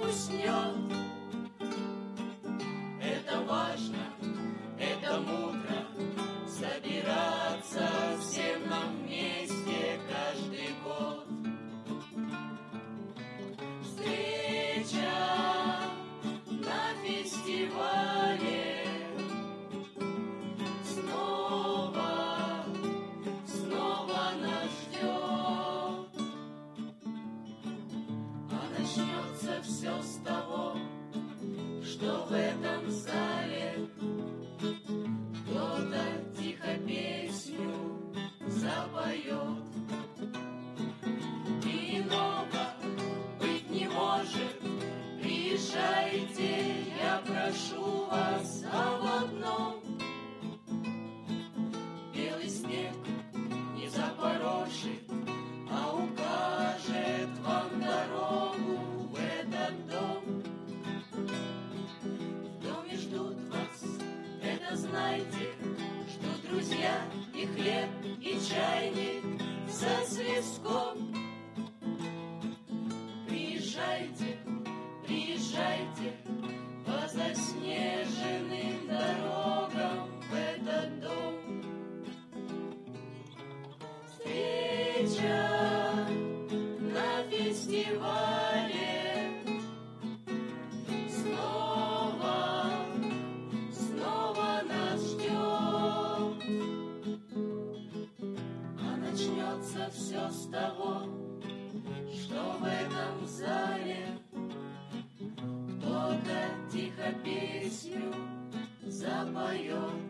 уснет. Это важно, это мудро, собираться всем нам вместе каждый год. Встреча на фестивале снова нас ждет. А начнется все с того, что в этом зале кто-то тихо песню запоет. И иного быть не может. Приезжайте, я прошу вас об одном. Белый снег не запорошит, а укажет вам дорогу в этот дом. В доме ждут вас, это знайте, что друзья и хлеб, и чайник со свистком. Приезжайте, приезжайте по заснеженным дорогам в этот дом. Встреча на фестивале снова нас ждет. А начнется все с того, что в этом зале кто-то тихо песню запоет.